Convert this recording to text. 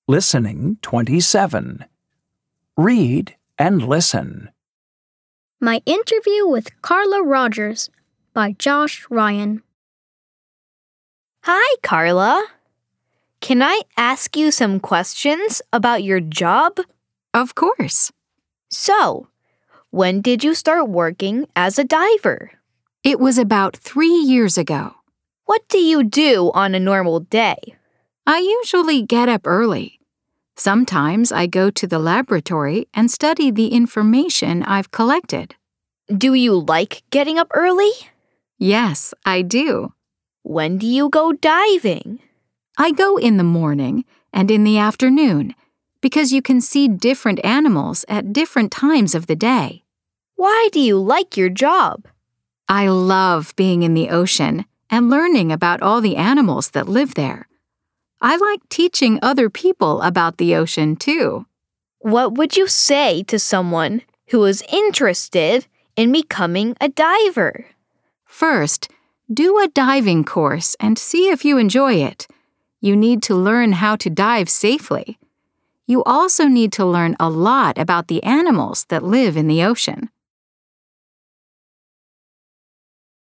Listening 27. Read and listen. My Interview with Carla Rogers by Josh Ryan. Hi, Carla. Can I ask you some questions about your job? Of course. So, when did you start working as a diver? It was about 3 years ago. What do you do on a normal day? I usually get up early. Sometimes I go to the laboratory and study the information I've collected. Do you like getting up early? Yes, I do. When do you go diving? I go in the morning and in the afternoon because you can see different animals at different times of the day. Why do you like your job? I love being in the ocean and learning about all the animals that live there. I like teaching other people about the ocean, too. What would you say to someone who is interested in becoming a diver? First, do a diving course and see if you enjoy it. You need to learn how to dive safely. You also need to learn a lot about the animals that live in the ocean.